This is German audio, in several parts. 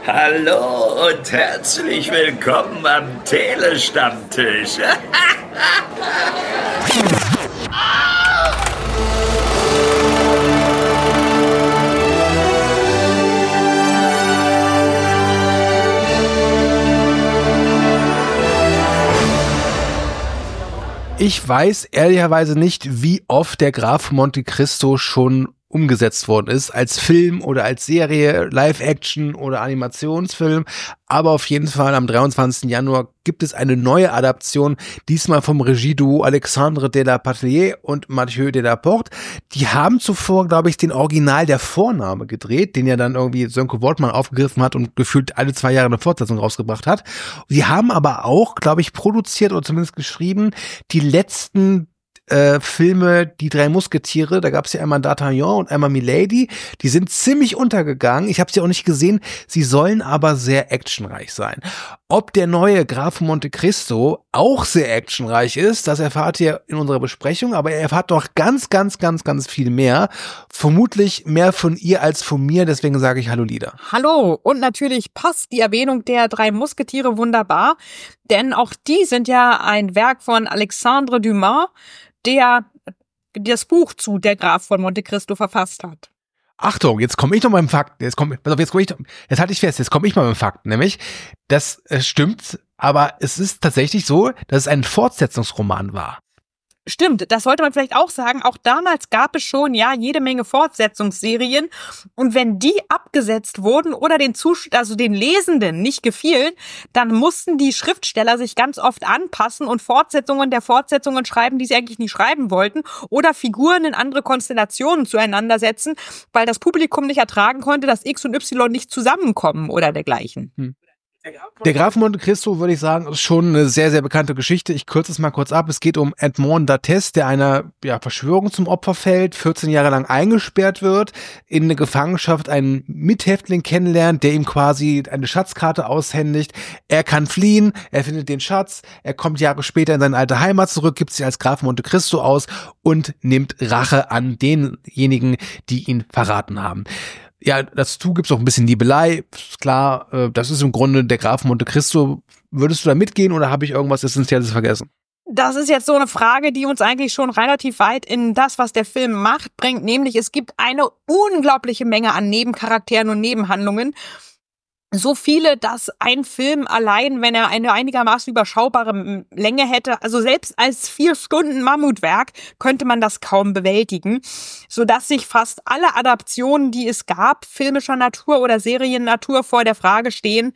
Hallo und herzlich willkommen am Telestammtisch. Ich weiß ehrlicherweise nicht, wie oft der Graf von Monte Cristo schon umgesetzt worden ist, als Film oder als Serie, Live-Action oder Animationsfilm, aber auf jeden Fall am 23. Januar gibt es eine neue Adaption, diesmal vom Regieduo Alexandre Desplatiniers und Mathieu Delaporte. Die haben zuvor, glaube ich, den Original Der Vorname gedreht, den ja dann irgendwie Sönke Wortmann aufgegriffen hat und gefühlt alle 2 Jahre eine Fortsetzung rausgebracht hat. Sie haben aber auch, glaube ich, produziert oder zumindest geschrieben, die letzten Filme, die 3 Musketiere, da gab es ja einmal D'Artagnan und einmal Milady, die sind ziemlich untergegangen, ich habe sie auch nicht gesehen, sie sollen aber sehr actionreich sein. Ob der neue Graf von Monte Cristo auch sehr actionreich ist, das erfahrt ihr in unserer Besprechung, aber ihr erfahrt doch ganz viel mehr, vermutlich mehr von ihr als von mir, deswegen sage ich Hallo Lieder. Hallo, und natürlich passt die Erwähnung der 3 Musketiere wunderbar, denn auch die sind ja ein Werk von Alexandre Dumas, der das Buch zu Der Graf von Monte Cristo verfasst hat. Achtung, jetzt komme ich noch mal im Fakt. Jetzt halte ich fest, jetzt komme ich mal mit dem Fakt, nämlich, das stimmt, aber es ist tatsächlich so, dass es ein Fortsetzungsroman war. Stimmt, das sollte man vielleicht auch sagen. Auch damals gab es schon jede Menge Fortsetzungsserien. Und wenn die abgesetzt wurden oder den Lesenden nicht gefielen, dann mussten die Schriftsteller sich ganz oft anpassen und Fortsetzungen der Fortsetzungen schreiben, die sie eigentlich nicht schreiben wollten, oder Figuren in andere Konstellationen zueinander setzen, weil das Publikum nicht ertragen konnte, dass X und Y nicht zusammenkommen oder dergleichen. Der Graf von Monte Cristo, würde ich sagen, ist schon eine sehr, sehr bekannte Geschichte. Ich kürze es mal kurz ab. Es geht um Edmond Dantes, der einer Verschwörung zum Opfer fällt, 14 Jahre lang eingesperrt wird, in eine Gefangenschaft einen Mithäftling kennenlernt, der ihm quasi eine Schatzkarte aushändigt. Er kann fliehen, er findet den Schatz, er kommt Jahre später in seine alte Heimat zurück, gibt sich als Graf von Monte Cristo aus und nimmt Rache an denjenigen, die ihn verraten haben. Ja, dazu gibt's auch ein bisschen Liebelei, ist klar, das ist im Grunde der Graf von Monte Cristo. Würdest du da mitgehen oder habe ich irgendwas Essentielles vergessen? Das ist jetzt so eine Frage, die uns eigentlich schon relativ weit in das, was der Film macht, bringt, nämlich es gibt eine unglaubliche Menge an Nebencharakteren und Nebenhandlungen. So viele, dass ein Film allein, wenn er eine einigermaßen überschaubare Länge hätte, also selbst als 4 Stunden Mammutwerk, könnte man das kaum bewältigen, sodass sich fast alle Adaptionen, die es gab, filmischer Natur oder Seriennatur vor der Frage sehen,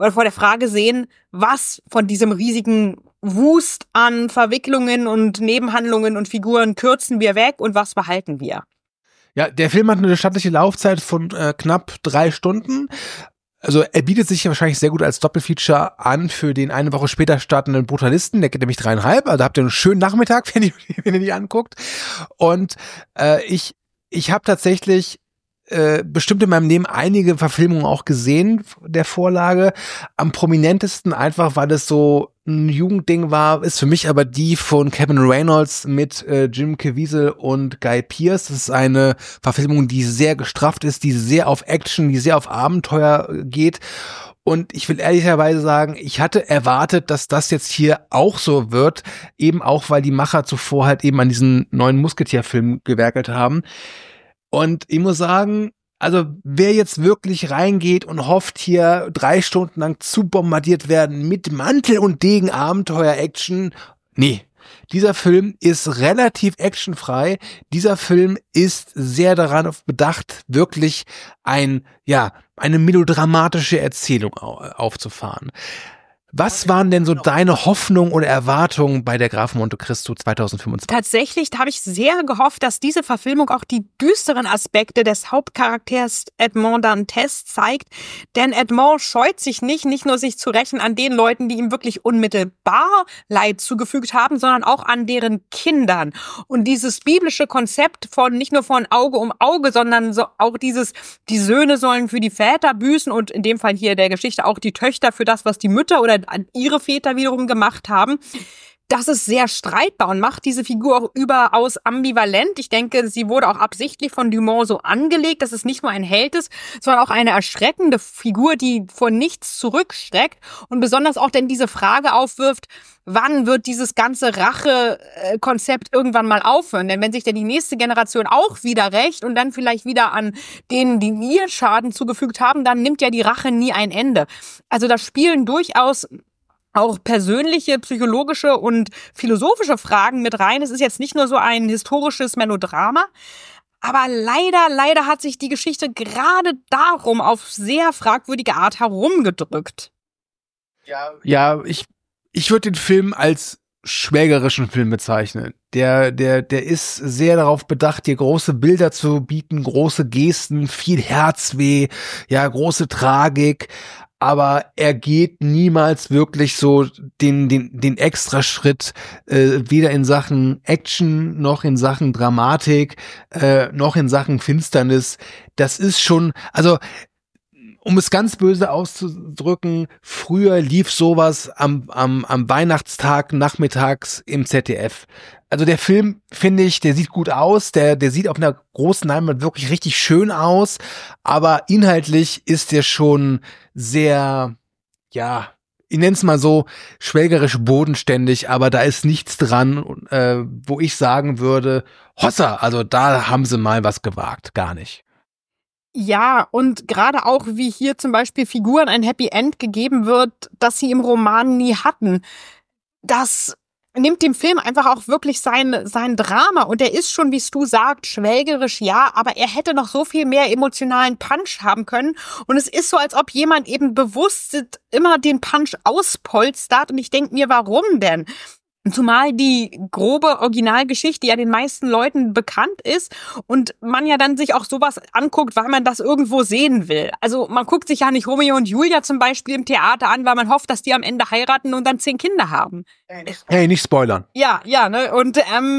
was von diesem riesigen Wust an Verwicklungen und Nebenhandlungen und Figuren kürzen wir weg und was behalten wir? Ja, der Film hat eine stattliche Laufzeit von knapp 3 Stunden. Also er bietet sich wahrscheinlich sehr gut als Doppelfeature an für den eine Woche später startenden Brutalisten. Der geht nämlich 3,5. Also habt ihr einen schönen Nachmittag, wenn ihr die anguckt. Und ich habe tatsächlich bestimmt in meinem Leben einige Verfilmungen auch gesehen der Vorlage. Am prominentesten einfach, weil es so ein Jugendding war, ist für mich aber die von Kevin Reynolds mit Jim Caviezel und Guy Pearce. Das ist eine Verfilmung, die sehr gestrafft ist, die sehr auf Action, die sehr auf Abenteuer geht. Und ich will ehrlicherweise sagen, ich hatte erwartet, dass das jetzt hier auch so wird, eben auch, weil die Macher zuvor halt eben an diesen neuen Musketier-Film gewerkelt haben. Und ich muss sagen, also wer jetzt wirklich reingeht und hofft, hier 3 Stunden lang zu bombardiert werden mit Mantel und Degen Abenteuer-Action, nee. Dieser Film ist relativ actionfrei. Dieser Film ist sehr daran bedacht, wirklich eine melodramatische Erzählung aufzufahren. Was waren denn so deine Hoffnungen oder Erwartungen bei der Graf von Monte Cristo 2025? Tatsächlich habe ich sehr gehofft, dass diese Verfilmung auch die düsteren Aspekte des Hauptcharakters Edmond Dantes zeigt. Denn Edmond scheut sich nicht nur sich zu rächen an den Leuten, die ihm wirklich unmittelbar Leid zugefügt haben, sondern auch an deren Kindern. Und dieses biblische Konzept von nicht nur von Auge um Auge, sondern so auch die Söhne sollen für die Väter büßen und in dem Fall hier der Geschichte auch die Töchter für das, was die Mütter oder ihre Väter wiederum gemacht haben. Das ist sehr streitbar und macht diese Figur auch überaus ambivalent. Ich denke, sie wurde auch absichtlich von Dumont so angelegt, dass es nicht nur ein Held ist, sondern auch eine erschreckende Figur, die vor nichts zurückschreckt und besonders auch denn diese Frage aufwirft, wann wird dieses ganze Rache-Konzept irgendwann mal aufhören? Denn wenn sich denn die nächste Generation auch wieder rächt und dann vielleicht wieder an denen, die ihr Schaden zugefügt haben, dann nimmt ja die Rache nie ein Ende. Also da spielen durchaus auch persönliche, psychologische und philosophische Fragen mit rein. Es ist jetzt nicht nur so ein historisches Melodrama, aber leider hat sich die Geschichte gerade darum auf sehr fragwürdige Art herumgedrückt. Ja, ich würde den Film als schwelgerischen Film bezeichnen. Der ist sehr darauf bedacht, dir große Bilder zu bieten, große Gesten, viel Herzweh, ja, große Tragik. Aber er geht niemals wirklich so den Extraschritt, weder in Sachen Action, noch in Sachen Dramatik, noch in Sachen Finsternis. Das ist schon, also, um es ganz böse auszudrücken, früher lief sowas am Weihnachtstag nachmittags im ZDF. Also der Film, finde ich, der sieht gut aus, der sieht auf einer großen Leinwand wirklich richtig schön aus, aber inhaltlich ist der schon sehr, ja, ich nenne es mal so, schwelgerisch bodenständig, aber da ist nichts dran, wo ich sagen würde, Hossa, also da haben sie mal was gewagt, gar nicht. Ja, und gerade auch, wie hier zum Beispiel Figuren ein Happy End gegeben wird, das sie im Roman nie hatten, das nimmt dem Film einfach auch wirklich sein Drama. Und er ist schon, wie Stu sagt, schwelgerisch, ja, aber er hätte noch so viel mehr emotionalen Punch haben können. Und es ist so, als ob jemand eben bewusst immer den Punch auspolstert. Und ich denke mir, warum denn? Zumal die grobe Originalgeschichte ja den meisten Leuten bekannt ist und man ja dann sich auch sowas anguckt, weil man das irgendwo sehen will. Also man guckt sich ja nicht Romeo und Julia zum Beispiel im Theater an, weil man hofft, dass die am Ende heiraten und dann 10 Kinder haben. Hey, nicht spoilern. Ja, ne? Und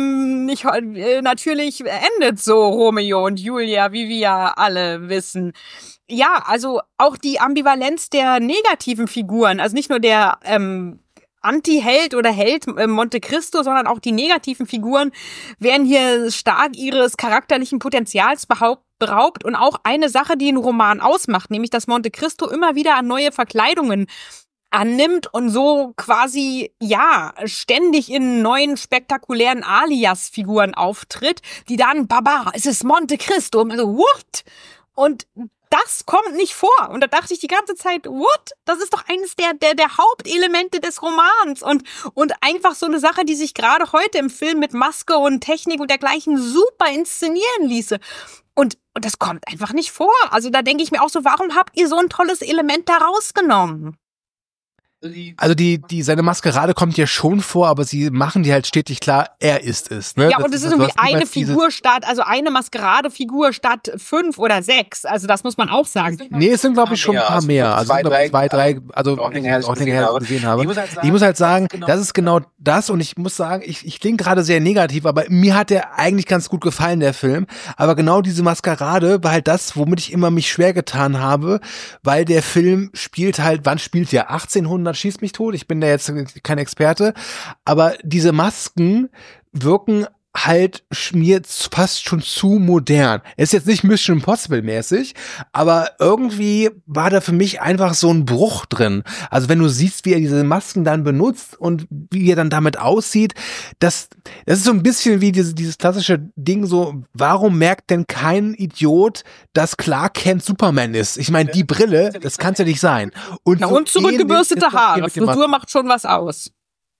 natürlich endet so Romeo und Julia, wie wir ja alle wissen. Ja, also auch die Ambivalenz der negativen Figuren, also nicht nur der Anti-Held oder Held Monte Cristo, sondern auch die negativen Figuren werden hier stark ihres charakterlichen Potenzials beraubt. Und auch eine Sache, die einen Roman ausmacht, nämlich dass Monte Cristo immer wieder an neue Verkleidungen annimmt und so quasi, ja, ständig in neuen spektakulären Alias-Figuren auftritt, die dann, Baba, es ist Monte Cristo. Und also, what? Und das kommt nicht vor. Und da dachte ich die ganze Zeit, what? Das ist doch eines der Hauptelemente des Romans. Und einfach so eine Sache, die sich gerade heute im Film mit Maske und Technik und dergleichen super inszenieren ließe. Und das kommt einfach nicht vor. Also da denke ich mir auch so, warum habt ihr so ein tolles Element da rausgenommen? Also seine Maskerade kommt ja schon vor, aber sie machen die halt stetig klar, er ist es. Ne? Ja, und es ist irgendwie eine Figur statt, also eine Maskerade-Figur statt 5 oder 6. Also das muss man auch sagen. Nee, es sind glaube ich schon ein paar mehr. Also zwei, drei, also auch länger her, dass ich gesehen habe. Ich muss halt sagen, das ist genau das und ich muss sagen, ich klinge gerade sehr negativ, aber mir hat der eigentlich ganz gut gefallen, der Film. Aber genau diese Maskerade war halt das, womit ich immer mich schwer getan habe, weil der Film spielt halt, wann spielt der? 1800 schießt mich tot, ich bin da jetzt kein Experte, aber diese Masken wirken halt mir fast schon zu modern. Ist jetzt nicht Mission Impossible mäßig, aber irgendwie war da für mich einfach so ein Bruch drin. Also wenn du siehst, wie er diese Masken dann benutzt und wie er dann damit aussieht, das ist so ein bisschen wie dieses klassische Ding so, warum merkt denn kein Idiot, dass Clark Kent Superman ist? Ich meine, die Brille, das kann es ja nicht sein. Und zurückgebürstete Haare, Frisur macht schon was aus.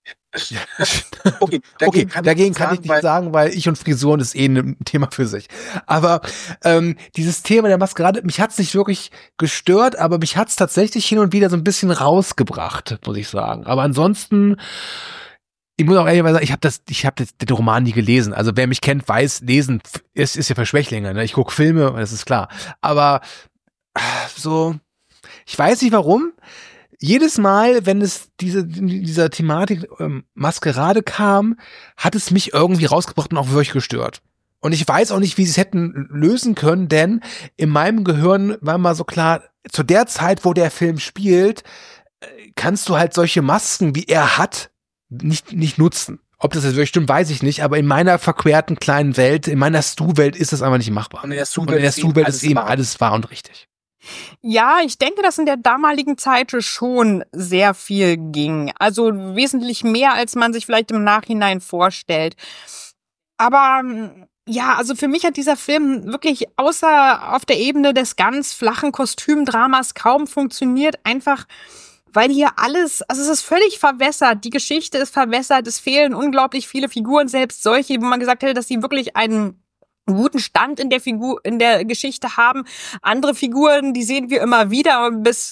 Okay, dagegen kann ich nicht sagen, weil ich und Frisuren ist ein Thema für sich. Aber dieses Thema der Maskerade, mich hat's nicht wirklich gestört, aber mich hat's tatsächlich hin und wieder so ein bisschen rausgebracht, muss ich sagen. Aber ansonsten, ich muss auch ehrlich sagen, ich habe den Roman nie gelesen. Also wer mich kennt, weiß, lesen ist ja für Schwächlinge. Ne? Ich gucke Filme, das ist klar. Aber so, ich weiß nicht warum. Jedes Mal, wenn es dieser Thematik Maskerade kam, hat es mich irgendwie rausgebracht und auch wirklich gestört. Und ich weiß auch nicht, wie sie es hätten lösen können, denn in meinem Gehirn war mal so klar, zu der Zeit, wo der Film spielt, kannst du halt solche Masken, wie er hat, nicht nutzen. Ob das jetzt wirklich stimmt, weiß ich nicht, aber in meiner verquerten kleinen Welt, in meiner Stu-Welt ist das einfach nicht machbar. Und in der Stu-Welt ist eben alles wahr und richtig. Ja, ich denke, dass in der damaligen Zeit schon sehr viel ging. Also wesentlich mehr, als man sich vielleicht im Nachhinein vorstellt. Aber ja, also für mich hat dieser Film wirklich außer auf der Ebene des ganz flachen Kostümdramas kaum funktioniert. Einfach, weil hier alles, also es ist völlig verwässert. Die Geschichte ist verwässert. Es fehlen unglaublich viele Figuren, selbst solche, wo man gesagt hätte, dass sie wirklich einen guten Stand in der Geschichte haben. Andere Figuren, die sehen wir immer wieder bis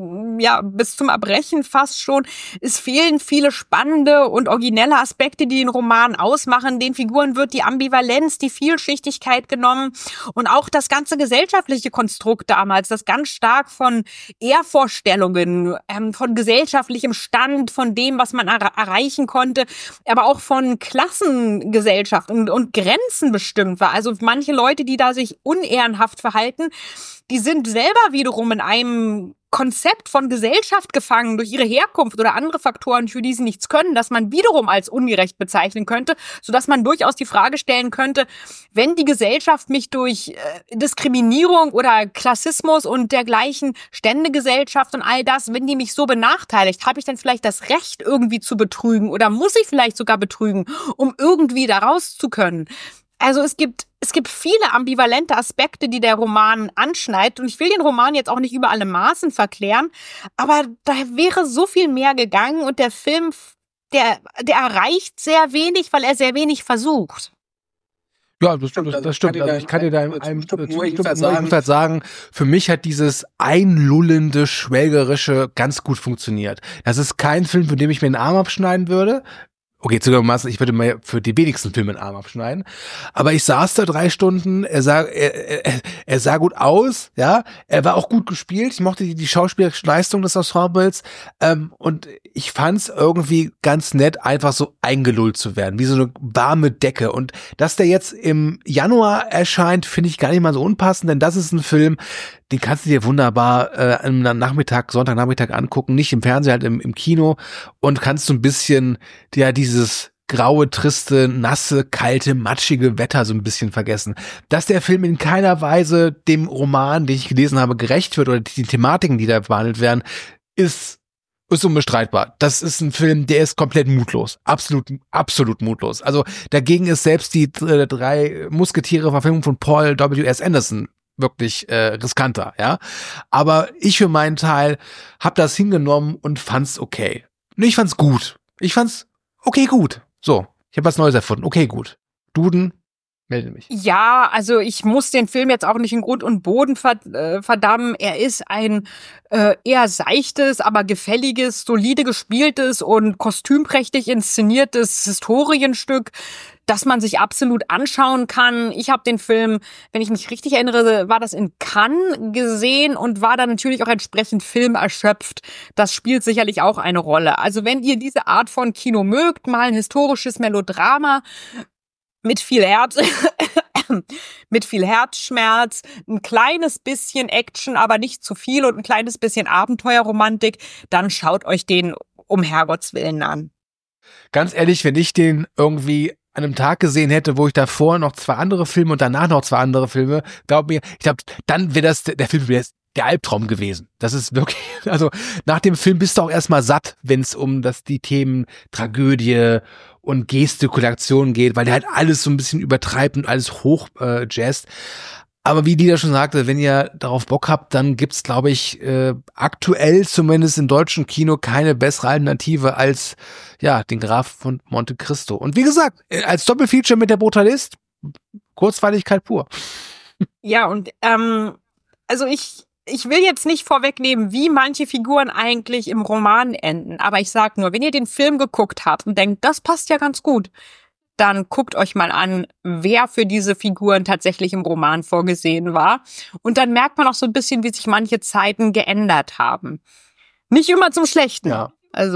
zum Erbrechen fast schon. Es fehlen viele spannende und originelle Aspekte, die den Roman ausmachen. Den Figuren wird die Ambivalenz, die Vielschichtigkeit genommen und auch das ganze gesellschaftliche Konstrukt damals, das ganz stark von Ehrvorstellungen, von gesellschaftlichem Stand, von dem, was man erreichen konnte, aber auch von Klassengesellschaft und Grenzen bestimmt war. Also manche Leute, die da sich unehrenhaft verhalten, die sind selber wiederum in einem Konzept von Gesellschaft gefangen durch ihre Herkunft oder andere Faktoren, für die sie nichts können, dass man wiederum als ungerecht bezeichnen könnte, sodass man durchaus die Frage stellen könnte, wenn die Gesellschaft mich durch Diskriminierung oder Klassismus und dergleichen Ständegesellschaft und all das, wenn die mich so benachteiligt, habe ich dann vielleicht das Recht, irgendwie zu betrügen oder muss ich vielleicht sogar betrügen, um irgendwie da raus zu können? Also es gibt viele ambivalente Aspekte, die der Roman anschneidet. Und ich will den Roman jetzt auch nicht über alle Maßen verklären, aber da wäre so viel mehr gegangen und der Film, der erreicht sehr wenig, weil er sehr wenig versucht. Ja, das stimmt. Also ich kann dir da in einem Fall sagen, für mich hat dieses einlullende, schwelgerische ganz gut funktioniert. Das ist kein Film, von dem ich mir den Arm abschneiden würde. Okay, zugegebenermaßen, ich würde mir für die wenigsten Filme den Arm abschneiden. Aber ich saß da 3 Stunden, er sah gut aus, ja, er war auch gut gespielt, ich mochte die schauspielerische Leistung des Ensembles, und ich fand's irgendwie ganz nett, einfach so eingelullt zu werden, wie so eine warme Decke. Und dass der jetzt im Januar erscheint, finde ich gar nicht mal so unpassend, denn das ist ein Film, den kannst du dir wunderbar am Sonntagnachmittag angucken, nicht im Fernsehen, halt im Kino, und kannst so ein bisschen, ja, dieses graue, triste, nasse, kalte, matschige Wetter so ein bisschen vergessen. Dass der Film in keiner Weise dem Roman, den ich gelesen habe, gerecht wird oder die Thematiken, die da behandelt werden, ist unbestreitbar. Das ist ein Film, der ist komplett mutlos. Absolut mutlos. Also dagegen ist selbst die 3 Musketiere-Verfilmung von Paul W.S. Anderson wirklich riskanter, ja. Aber ich für meinen Teil hab das hingenommen und fand's okay. Ich fand's gut. Ich fand's okay gut. So, ich habe was Neues erfunden. Okay gut. Duden, melde mich. Ja, also ich muss den Film jetzt auch nicht in Grund und Boden verdammen. Er ist ein eher seichtes, aber gefälliges, solide gespieltes und kostümprächtig inszeniertes Historienstück, das man sich absolut anschauen kann. Ich habe den Film, wenn ich mich richtig erinnere, war das in Cannes gesehen und war dann natürlich auch entsprechend filmerschöpft. Das spielt sicherlich auch eine Rolle. Also wenn ihr diese Art von Kino mögt, mal ein historisches Melodrama mit viel Herzschmerz, ein kleines bisschen Action, aber nicht zu viel und ein kleines bisschen Abenteuerromantik, dann schaut euch den um Herrgotts Willen an. Ganz ehrlich, wenn ich den irgendwie an einem Tag gesehen hätte, wo ich davor noch 2 andere Filme und danach noch 2 andere Filme, dann wäre das der Film der Albtraum gewesen. Das ist wirklich, also nach dem Film bist du auch erstmal satt, wenn es um die Themen Tragödie und Gestikulation geht, weil der halt alles so ein bisschen übertreibt und alles hoch jazzt. Aber wie Dieter schon sagte, wenn ihr darauf Bock habt, dann gibt's, glaube ich, aktuell zumindest im deutschen Kino keine bessere Alternative als den Graf von Monte Cristo. Und wie gesagt, als Doppelfeature mit der Brutalist, Kurzweiligkeit pur. Ja, und also ich will jetzt nicht vorwegnehmen, wie manche Figuren eigentlich im Roman enden, aber ich sag nur, wenn ihr den Film geguckt habt und denkt, das passt ja ganz gut, dann guckt euch mal an, wer für diese Figuren tatsächlich im Roman vorgesehen war. Und dann merkt man auch so ein bisschen, wie sich manche Zeiten geändert haben. Nicht immer zum Schlechten. Ja. Also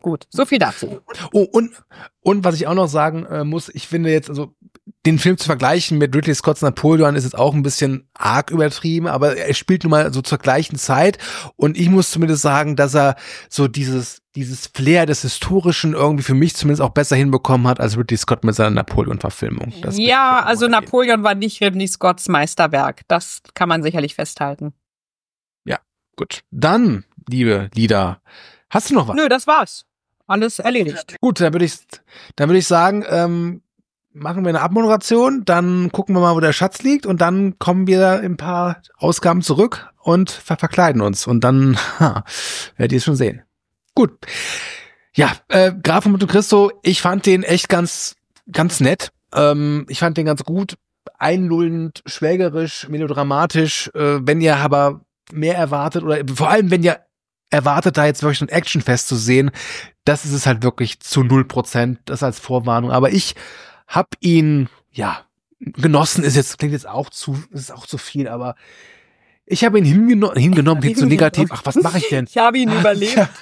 Gut, so viel dazu. Oh, und was ich auch noch sagen muss, ich finde jetzt, also den Film zu vergleichen mit Ridley Scott's Napoleon ist jetzt auch ein bisschen arg übertrieben, aber er spielt nun mal so zur gleichen Zeit und ich muss zumindest sagen, dass er so dieses Flair des Historischen irgendwie für mich zumindest auch besser hinbekommen hat als Ridley Scott mit seiner Napoleon-Verfilmung. Ja, also Napoleon war nicht Ridley Scotts Meisterwerk, das kann man sicherlich festhalten. Ja, gut. Dann, liebe Lida, hast du noch was? Nö, das war's. Alles erledigt. Gut, dann würde ich sagen, machen wir eine Abmoderation, dann gucken wir mal, wo der Schatz liegt und dann kommen wir in ein paar Ausgaben zurück und verkleiden uns und dann werdet ihr es schon sehen. Gut. Ja, Graf von Monte Cristo, ich fand den echt ganz nett. Ich fand den ganz gut, einlullend, schwelgerisch, melodramatisch. Wenn ihr aber mehr erwartet oder vor allem, wenn ihr erwartet, da jetzt wirklich ein Actionfest zu sehen, das ist es halt wirklich zu 0%, das als Vorwarnung. Aber ich hab ihn, ja, genossen, klingt jetzt auch zu viel, aber ich habe ihn hingenommen, klingt so negativ. Ach, was mache ich denn? Ich habe ihn überlebt. Ja.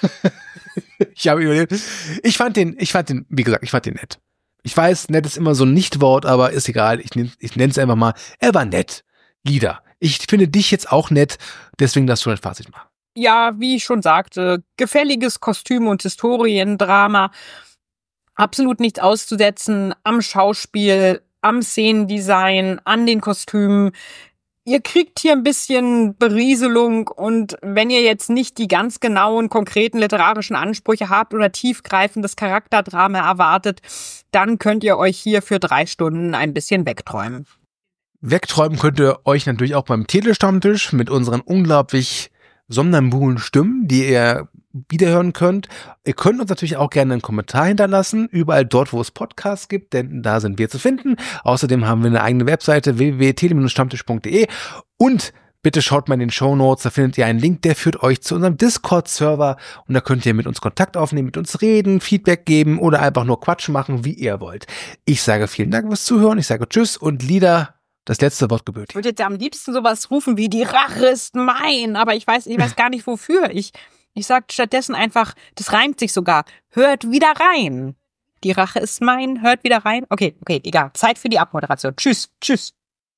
Ich habe ihn überlebt. Ich fand den, wie gesagt, ich fand den nett. Ich weiß, nett ist immer so ein Nichtwort, aber ist egal. Ich nenne es einfach mal. Er war nett. Lida. Ich finde dich jetzt auch nett, deswegen darfst du ein Fazit machen. Ja, wie ich schon sagte, gefälliges Kostüm- und Historiendrama. Absolut nichts auszusetzen am Schauspiel, am Szenendesign, an den Kostümen. Ihr kriegt hier ein bisschen Berieselung und wenn ihr jetzt nicht die ganz genauen, konkreten literarischen Ansprüche habt oder tiefgreifendes Charakterdrama erwartet, dann könnt ihr euch hier für 3 Stunden ein bisschen wegträumen. Wegträumen könnt ihr euch natürlich auch beim Telestammtisch mit unseren unglaublich somnambulen Stimmen, die ihr wiederhören könnt. Ihr könnt uns natürlich auch gerne einen Kommentar hinterlassen, überall dort, wo es Podcasts gibt, denn da sind wir zu finden. Außerdem haben wir eine eigene Webseite www.tele-stammtisch.de und bitte schaut mal in den Shownotes, da findet ihr einen Link, der führt euch zu unserem Discord-Server und da könnt ihr mit uns Kontakt aufnehmen, mit uns reden, Feedback geben oder einfach nur Quatsch machen, wie ihr wollt. Ich sage vielen Dank fürs Zuhören, ich sage Tschüss und Lida, das letzte Wort gebührt. Ich würde jetzt am liebsten sowas rufen wie die Rache ist mein, aber ich weiß gar nicht wofür. Ich sag stattdessen einfach, das reimt sich sogar, hört wieder rein. Die Rache ist mein, hört wieder rein. Okay, egal. Zeit für die Abmoderation. Tschüss.